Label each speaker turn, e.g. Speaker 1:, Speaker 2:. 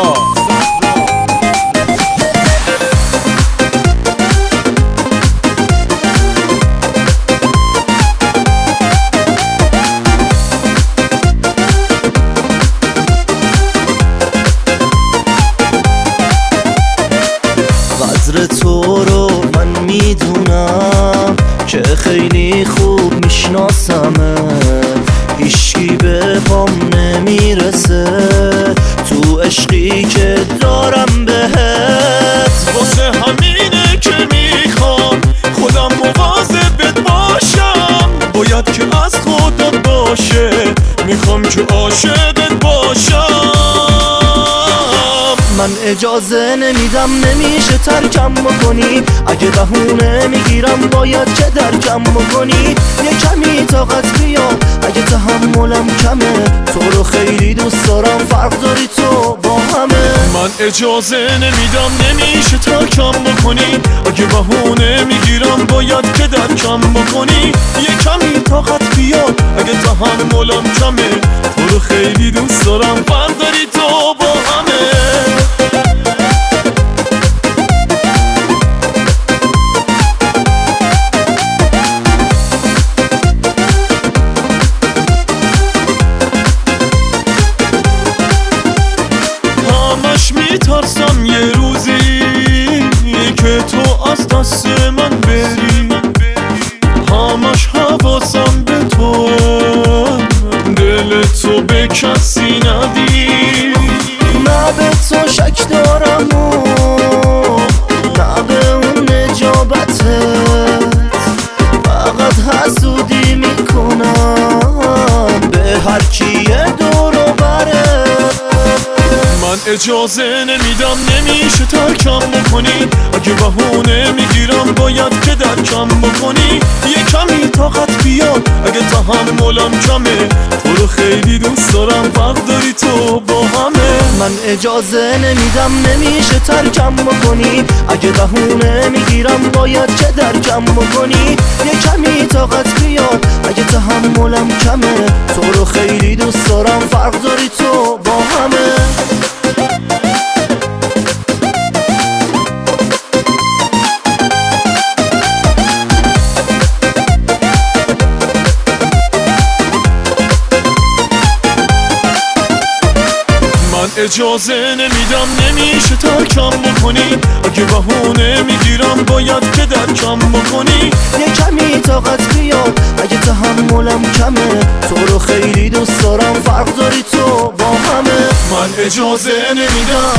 Speaker 1: قدر تو رو من میدونم که خیلی خوب میشناسمه، هیچکی به پام نمیرسه تو عشقی که دارم بهت.
Speaker 2: واسه همینه که میخوام خودم مواظبت باشم، باید که از خودت باشه، میخوام که عاشقت باشم.
Speaker 1: من اجازه نمیدم، نمیشه ترکم بکنی، اگه بهونه میگیرم باید که درکم بکنی. یه کمی طاقت بیا اگه تحملم کمه، تو رو خیلی دوست دارم، فرق داری تو با همه.
Speaker 2: من اجازه نمیدم، نمیشه ترکم بکنی، اگه بهونه میگیرم باید که درکم بکنی. یه کمی طاقت بیا اگه تحملم کمه، تو رو خیلی دوست دارم، فرق داری تو با همه. میترسم یه روزی که تو از دست من بری، همش حواسم به تو، دل تو به کسی ندی.
Speaker 1: نه به تو شک دارم و نه به اون نجابتت، فقط حسودی میکنم به هر کیه دور و بره.
Speaker 2: من اجازه نمیدم، نمیشه ترکم بکنی، اگه بهونه میگیرم باید که درکم بکنی. یه کمی طاقت بیاد اگه تحملم کمه، تو رو خیلی دوست دارم، فرق داری تو با همه.
Speaker 1: من اجازه نمیدم، نمیشه ترکم بکنی، اگه بهونه میگیرم باید که درکم بکنی. یه کمی طاقت بیاد اگه تحملم کمه، تو رو خیلی دوست دارم، فرق داری تو با همه.
Speaker 2: اجازه نمیدم، نمیشه ترکم بکنی، اگه بهونه میگیرم باید که درکم بکنی.
Speaker 1: یه کمی طاقت بیاد اگه تحملم کمه، تو رو خیلی دوست دارم، فرق داری تو با همه.
Speaker 2: من اجازه نمیدم،